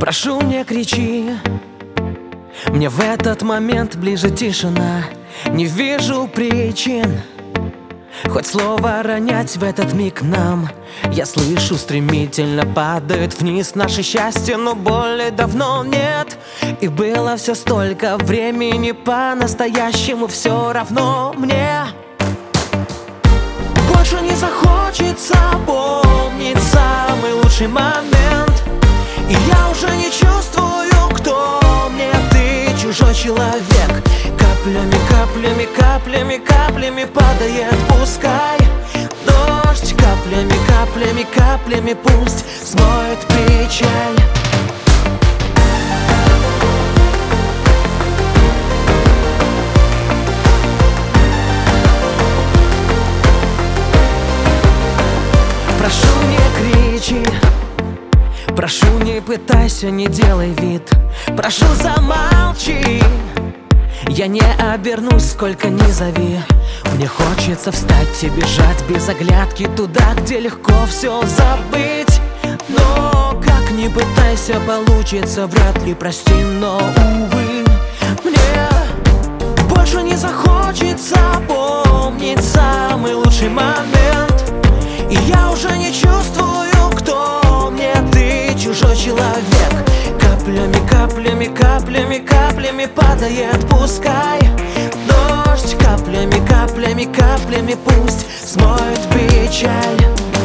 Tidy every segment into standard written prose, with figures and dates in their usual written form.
Прошу, не кричи, мне в этот момент ближе тишина. Не вижу причин хоть слово ронять в этот миг нам. Я слышу, стремительно падает вниз наше счастье, но боли давно нет. И было все столько времени, по-настоящему все равно мне. Больше не захочется помнить самый лучший момент. И я уже не чувствую, кто мне, ты чужой человек. Каплями, каплями, каплями, каплями падает, пускай дождь. Каплями, каплями, каплями пусть смоет печаль. Прошу, не кричи, прошу, не пытайся, не делай вид. Прошу, замолчи, я не обернусь, сколько ни зови. Мне хочется встать и бежать без оглядки туда, где легко все забыть. Но как ни пытайся, получится вряд ли, прости, но увы. Мне больше не захочется помнить самый лучший момент. И я уже не чувствую, кто мне, ты чужой человек. Каплями, каплями, каплями, каплями падает, пускай дождь. Каплями, каплями, каплями пусть смоет печаль.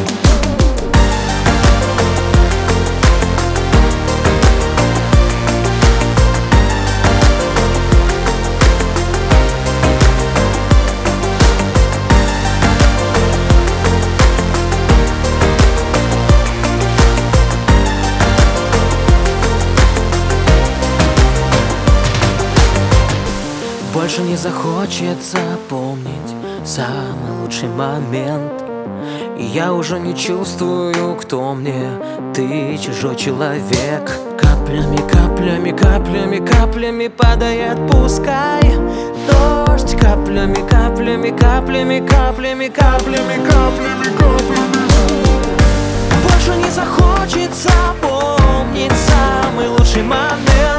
Больше не захочется помнить самый лучший момент. И я уже не чувствую, кто мне, ты чужой человек. Каплями, каплями, каплями, каплями падает, пускай дождь. Каплями, каплями, каплями, каплями, каплями, каплями, каплями. Больше не захочется помнить самый лучший момент.